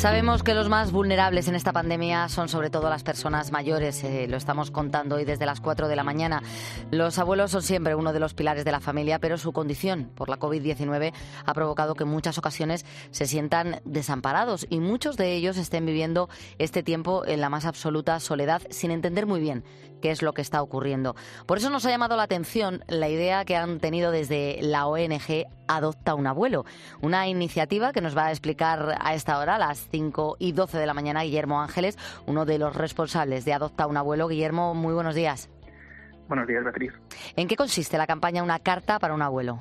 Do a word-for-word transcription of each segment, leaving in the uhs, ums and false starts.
Sabemos que los más vulnerables en esta pandemia son sobre todo las personas mayores, eh, lo estamos contando hoy desde las cuatro de la mañana. Los abuelos son siempre uno de los pilares de la familia, pero su condición por la covid diecinueve ha provocado que en muchas ocasiones se sientan desamparados y muchos de ellos estén viviendo este tiempo en la más absoluta soledad sin entender muy bien qué es lo que está ocurriendo. Por eso nos ha llamado la atención la idea que han tenido desde la O N G Adopta un Abuelo, una iniciativa que nos va a explicar a esta hora, a las cinco y doce de la mañana, Guillermo Ángeles, uno de los responsables de Adopta un Abuelo. Guillermo, muy buenos días. Buenos días, Beatriz. ¿En qué consiste la campaña Una carta para un abuelo?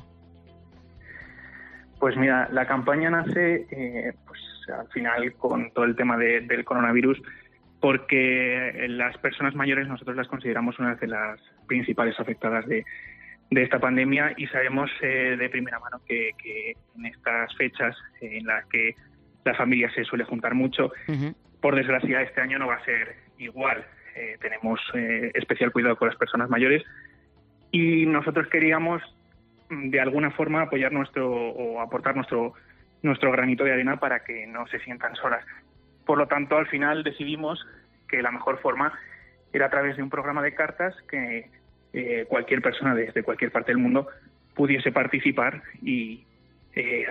Pues mira, la campaña nace eh, pues al final con todo el tema de, del coronavirus, porque las personas mayores nosotros las consideramos una de las principales afectadas de, de esta pandemia y sabemos eh, de primera mano que, que en estas fechas eh, en las que la familia se suele juntar mucho, uh-huh. por desgracia este año no va a ser igual. Eh, tenemos eh, especial cuidado con las personas mayores y nosotros queríamos de alguna forma apoyar nuestro o aportar nuestro nuestro granito de arena para que no se sientan solas. Por lo tanto, al final decidimos que la mejor forma era a través de un programa de cartas que eh, cualquier persona desde cualquier parte del mundo pudiese participar y eh,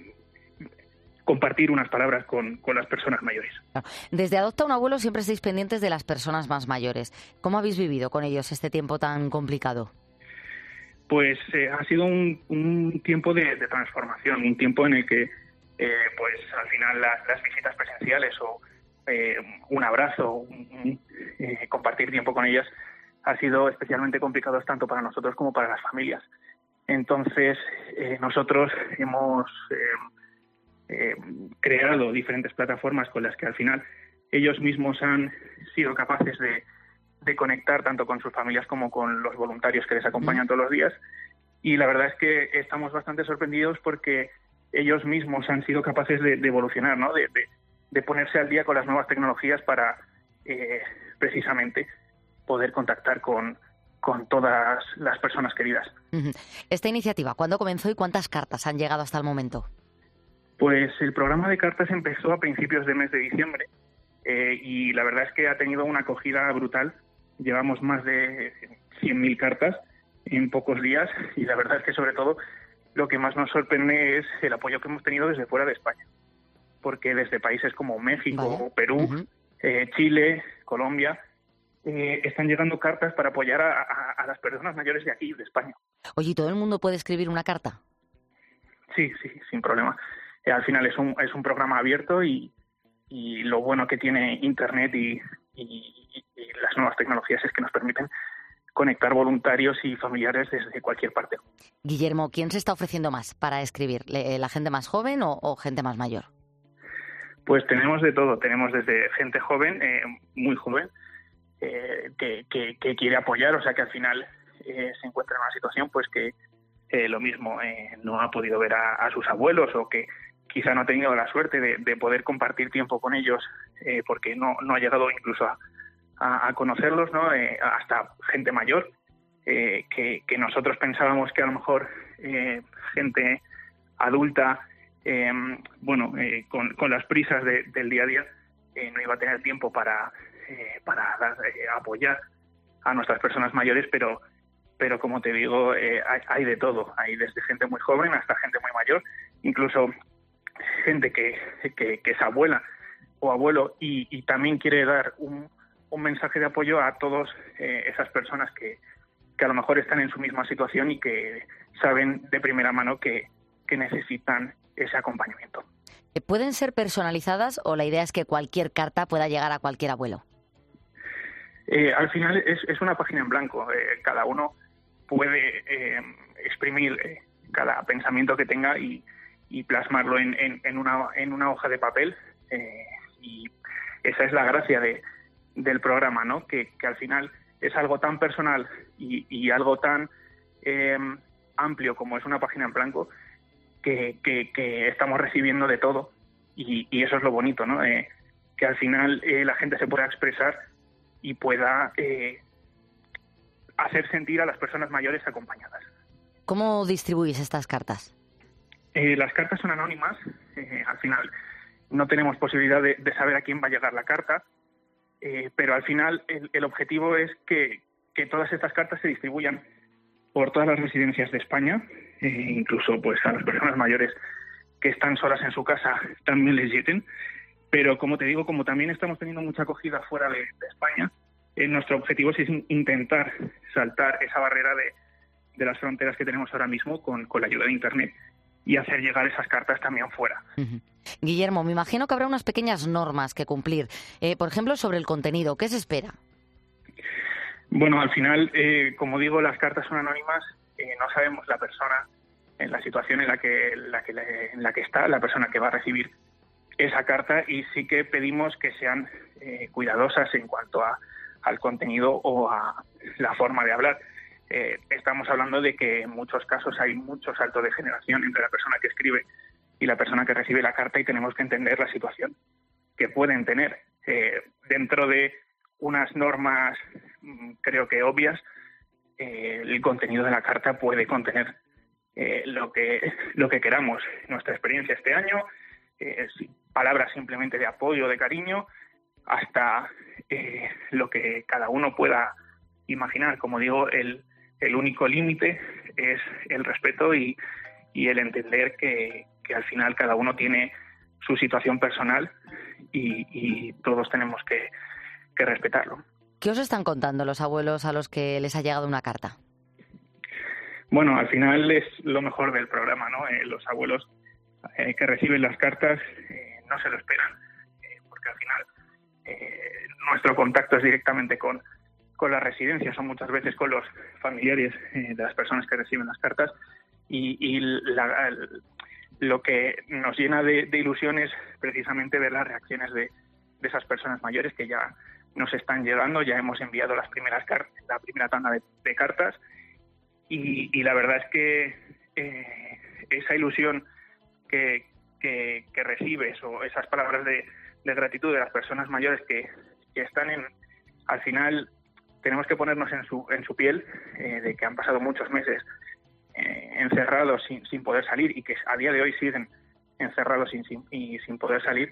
compartir unas palabras con, con las personas mayores. Desde Adopta un Abuelo siempre estáis pendientes de las personas más mayores. ¿Cómo habéis vivido con ellos este tiempo tan complicado? Pues eh, ha sido un, un tiempo de, de transformación, un tiempo en el que eh, pues al final las, las visitas presenciales o eh, un abrazo, un, un, eh, compartir tiempo con ellas ha sido especialmente complicado tanto para nosotros como para las familias. Entonces eh, nosotros hemos eh, eh, creado diferentes plataformas con las que al final ellos mismos han sido capaces de de conectar tanto con sus familias como con los voluntarios que les acompañan todos los días. Y la verdad es que estamos bastante sorprendidos porque ellos mismos han sido capaces de, de evolucionar, ¿no? de, de, de ponerse al día con las nuevas tecnologías para eh, precisamente poder contactar con, con todas las personas queridas. Esta iniciativa, ¿cuándo comenzó y cuántas cartas han llegado hasta el momento? Pues el programa de cartas empezó a principios del mes de diciembre eh, y la verdad es que ha tenido una acogida brutal. Llevamos más de cien mil cartas en pocos días y la verdad es que sobre todo lo que más nos sorprende es el apoyo que hemos tenido desde fuera de España, porque desde países como México, Vaya. Perú, uh-huh. eh, Chile, Colombia, eh, están llegando cartas para apoyar a, a, a las personas mayores de aquí, de España. Oye, ¿todo el mundo puede escribir una carta? Sí, sí, sin problema. Eh, al final es un, es un programa abierto y, y lo bueno que tiene Internet y, y y las nuevas tecnologías es que nos permiten conectar voluntarios y familiares desde cualquier parte. Guillermo, ¿quién se está ofreciendo más para escribir? ¿La gente más joven o, o gente más mayor? Pues tenemos de todo. Tenemos desde gente joven, eh, muy joven, eh, que, que, que quiere apoyar, o sea que al final eh, se encuentra en una situación pues que eh, lo mismo, eh, no ha podido ver a, a sus abuelos o que quizá no ha tenido la suerte de, de poder compartir tiempo con ellos eh, porque no, no ha llegado incluso a a conocerlos, ¿no? Eh, hasta gente mayor, eh, que, que nosotros pensábamos que a lo mejor eh, gente adulta, eh, bueno, eh, con, con las prisas de, del día a día, eh, no iba a tener tiempo para, eh, para dar, eh, apoyar a nuestras personas mayores, pero, pero como te digo, eh, hay, hay de todo. Hay desde gente muy joven hasta gente muy mayor, incluso gente que, que, que es abuela o abuelo y, y también quiere dar un un mensaje de apoyo a todas eh, esas personas que, que a lo mejor están en su misma situación y que saben de primera mano que, que necesitan ese acompañamiento. ¿Pueden ser personalizadas o la idea es que cualquier carta pueda llegar a cualquier abuelo? Eh, al final es, es una página en blanco. Eh, cada uno puede eh, exprimir eh, cada pensamiento que tenga y, y plasmarlo en, en, en, una, en una hoja de papel. Eh, y esa es la gracia de del programa, ¿no? Que, que al final es algo tan personal y, y algo tan eh, amplio como es una página en blanco que, que, que estamos recibiendo de todo y, y eso es lo bonito, ¿no? Eh, que al final eh, la gente se pueda expresar y pueda eh, hacer sentir a las personas mayores acompañadas. ¿Cómo distribuís estas cartas? Eh, las cartas son anónimas, eh, al final no tenemos posibilidad de, de saber a quién va a llegar la carta, eh, pero al final el, el objetivo es que, que todas estas cartas se distribuyan por todas las residencias de España, eh, incluso pues a las personas mayores que están solas en su casa también les lleguen. Pero como te digo, como también estamos teniendo mucha acogida fuera de, de España, eh, nuestro objetivo es intentar saltar esa barrera de, de las fronteras que tenemos ahora mismo con, con la ayuda de Internet y hacer llegar esas cartas también fuera. Uh-huh. Guillermo, me imagino que habrá unas pequeñas normas que cumplir. Eh, por ejemplo, sobre el contenido, ¿qué se espera? Bueno, al final, eh, como digo, las cartas son anónimas, eh, no sabemos la persona en la situación en la que, la que, en la que está, la persona que va a recibir esa carta, y sí que pedimos que sean eh, cuidadosas en cuanto a, al contenido o a la forma de hablar. Eh, estamos hablando de que en muchos casos hay mucho salto de generación entre la persona que escribe y la persona que recibe la carta, y tenemos que entender la situación que pueden tener. Eh, dentro de unas normas, creo que obvias, eh, el contenido de la carta puede contener eh, lo que lo que queramos. Nuestra experiencia este año, eh, palabras simplemente de apoyo, de cariño, hasta eh, lo que cada uno pueda imaginar. Como digo, el, el único límite es el respeto y, y el entender que, que al final cada uno tiene su situación personal y, y todos tenemos que, que respetarlo. ¿Qué os están contando los abuelos a los que les ha llegado una carta? Bueno, al final es lo mejor del programa, ¿no? Eh, los abuelos eh, que reciben las cartas eh, no se lo esperan, eh, porque al final eh, nuestro contacto es directamente con, con las residencias, o muchas veces con los familiares eh, de las personas que reciben las cartas, y, y la, lo que nos llena de, de ilusión es precisamente ver las reacciones de, de esas personas mayores que ya nos están llegando. Ya hemos enviado las primeras cartas, la primera tanda de, de cartas, y, y la verdad es que eh, esa ilusión que, que, que recibes, o esas palabras de, de gratitud de las personas mayores que, que están en, al final tenemos que ponernos en su, en su piel, eh, de que han pasado muchos meses eh, encerrados sin, sin poder salir, y que a día de hoy siguen encerrados sin, sin, y sin poder salir,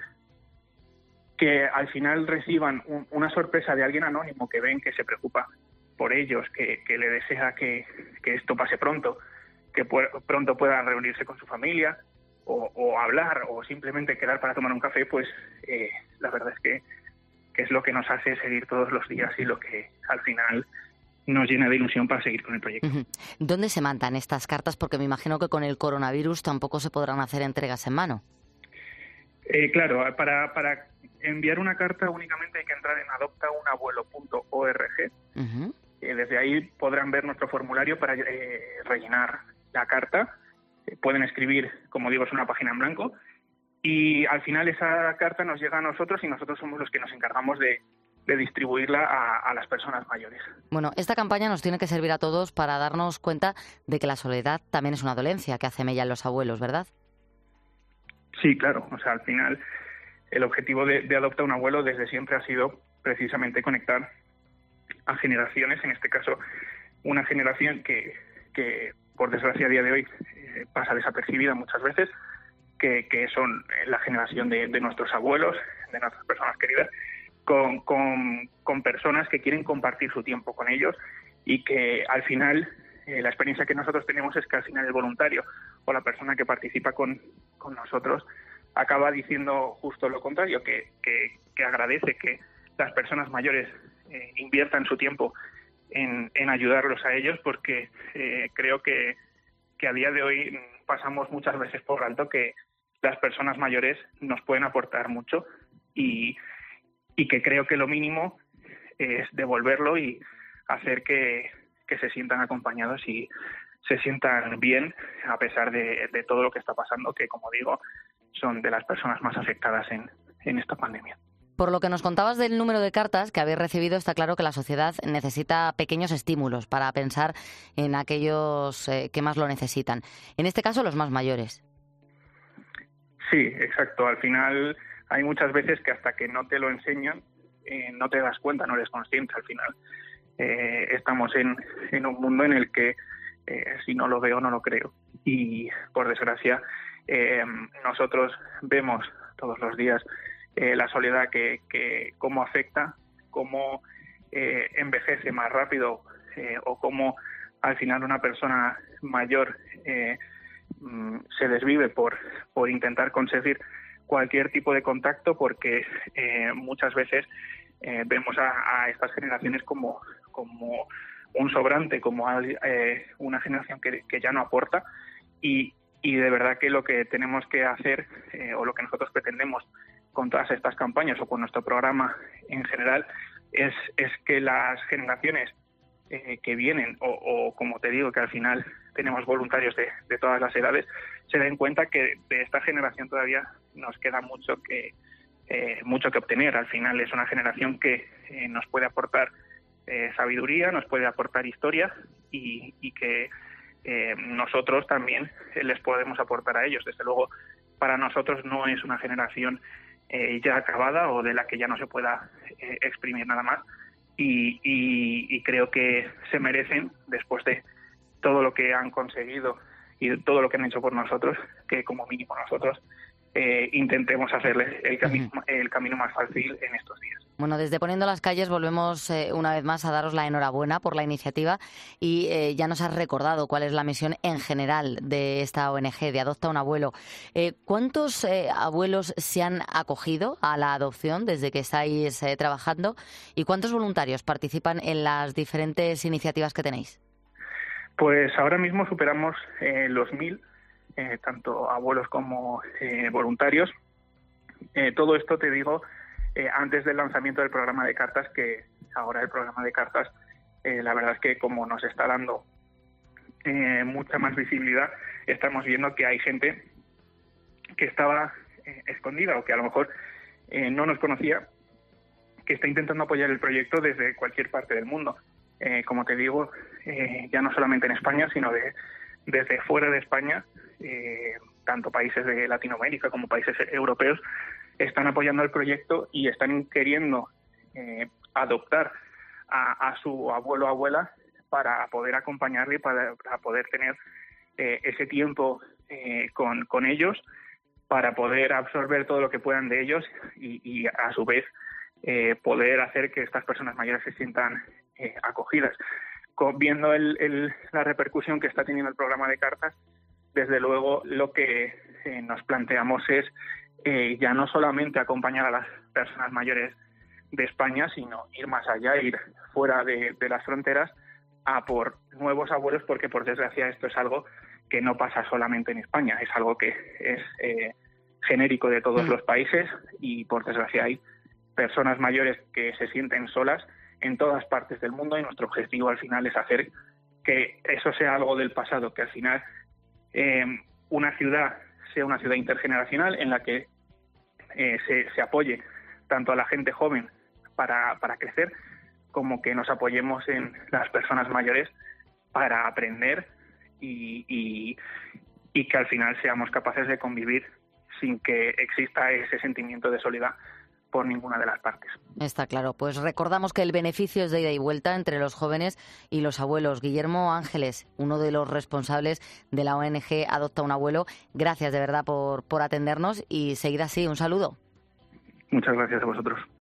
que al final reciban un, una sorpresa de alguien anónimo que ven que se preocupa por ellos, que, que le desea que, que esto pase pronto, que pu- pronto puedan reunirse con su familia o, o hablar o simplemente quedar para tomar un café, pues eh, la verdad es que, que es lo que nos hace seguir todos los días y lo que al final nos llena de ilusión para seguir con el proyecto. ¿Dónde se mandan estas cartas? Porque me imagino que con el coronavirus tampoco se podrán hacer entregas en mano. Eh, claro, para, para enviar una carta únicamente hay que entrar en adopta un abuelo punto org. Uh-huh. Eh, desde ahí podrán ver nuestro formulario para eh, rellenar la carta. Eh, pueden escribir, como digo, es una página en blanco, y al final esa carta nos llega a nosotros y nosotros somos los que nos encargamos de, de distribuirla a, a las personas mayores. Bueno, esta campaña nos tiene que servir a todos para darnos cuenta de que la soledad también es una dolencia que hace mella en los abuelos, ¿verdad? Sí, claro. O sea, al final el objetivo de, de Adopta un Abuelo desde siempre ha sido precisamente conectar a generaciones, en este caso una generación que, que por desgracia a día de hoy eh, pasa desapercibida muchas veces, que, que son la generación de, de nuestros abuelos, de nuestras personas queridas, con, con, con personas que quieren compartir su tiempo con ellos, y que al final eh, la experiencia que nosotros tenemos es que al final el voluntario o la persona que participa con, con nosotros acaba diciendo justo lo contrario, que, que, que agradece que las personas mayores eh, inviertan su tiempo en, en ayudarlos a ellos, porque eh, creo que, que a día de hoy pasamos muchas veces por alto que las personas mayores nos pueden aportar mucho, y, y que creo que lo mínimo es devolverlo y hacer que, que se sientan acompañados y se sientan bien a pesar de, de todo lo que está pasando, que, como digo, son de las personas más afectadas en, en esta pandemia. Por lo que nos contabas del número de cartas que habéis recibido, está claro que la sociedad necesita pequeños estímulos para pensar en aquellos eh, que más lo necesitan. En este caso, los más mayores. Sí, exacto. Al final hay muchas veces que hasta que no te lo enseñan, eh, no te das cuenta, no eres consciente. Al final eh, estamos en, en un mundo en el que eh, si no lo veo, no lo creo. Y, por desgracia, eh, nosotros vemos todos los días eh, la soledad, que, que cómo afecta, cómo eh, envejece más rápido eh, o cómo al final una persona mayor eh, se desvive por, por intentar conseguir cualquier tipo de contacto, porque eh, muchas veces eh, vemos a, a estas generaciones como, como un sobrante, como eh, una generación que, que ya no aporta, y, y de verdad que lo que tenemos que hacer eh, o lo que nosotros pretendemos con todas estas campañas o con nuestro programa en general es, es que las generaciones eh, que vienen o, o como te digo que al final tenemos voluntarios de, de todas las edades, se den cuenta que de esta generación todavía nos queda mucho que eh, mucho que obtener. Al final es una generación que eh, nos puede aportar eh, sabiduría, nos puede aportar historia y, y que eh, nosotros también les podemos aportar a ellos. Desde luego, para nosotros no es una generación eh, ya acabada o de la que ya no se pueda eh, exprimir nada más, y, y, y creo que se merecen, después de todo lo que han conseguido y todo lo que han hecho por nosotros, que como mínimo nosotros eh, intentemos hacerles el camino, uh-huh. el camino más fácil en estos días. Bueno, desde Poniendo las Calles volvemos eh, una vez más a daros la enhorabuena por la iniciativa y eh, ya nos has recordado cuál es la misión en general de esta O N G, de Adopta un Abuelo. Eh, ¿Cuántos eh, abuelos se han acogido a la adopción desde que estáis eh, trabajando y cuántos voluntarios participan en las diferentes iniciativas que tenéis? Pues ahora mismo superamos eh, los mil, eh, tanto abuelos como eh, voluntarios. Eh, todo esto, te digo, eh, antes del lanzamiento del programa de cartas, que ahora el programa de cartas, eh, la verdad es que como nos está dando eh, mucha más visibilidad, estamos viendo que hay gente que estaba eh, escondida o que a lo mejor eh, no nos conocía, que está intentando apoyar el proyecto desde cualquier parte del mundo. Eh, como te digo, eh, ya no solamente en España, sino de, desde fuera de España, eh, tanto países de Latinoamérica como países europeos están apoyando el proyecto y están queriendo eh, adoptar a, a su abuelo o abuela para poder acompañarle y para, para poder tener eh, ese tiempo eh, con, con ellos, para poder absorber todo lo que puedan de ellos y, y a su vez eh, poder hacer que estas personas mayores se sientan Eh, acogidas. Con, viendo el, el, la repercusión que está teniendo el programa de cartas, desde luego lo que eh, nos planteamos es eh, ya no solamente acompañar a las personas mayores de España, sino ir más allá, ir fuera de, de las fronteras a por nuevos abuelos, porque por desgracia esto es algo que no pasa solamente en España, es algo que es eh, genérico de todos mm. los países, y por desgracia hay personas mayores que se sienten solas en todas partes del mundo, y nuestro objetivo al final es hacer que eso sea algo del pasado, que al final eh, una ciudad sea una ciudad intergeneracional en la que eh, se, se apoye tanto a la gente joven para, para crecer, como que nos apoyemos en las personas mayores para aprender y, y, y que al final seamos capaces de convivir sin que exista ese sentimiento de soledad por ninguna de las partes. Está claro. Pues recordamos que el beneficio es de ida y vuelta entre los jóvenes y los abuelos. Guillermo Ángeles, uno de los responsables de la O N G Adopta un Abuelo, gracias de verdad por, por atendernos y seguid así. Un saludo. Muchas gracias a vosotros.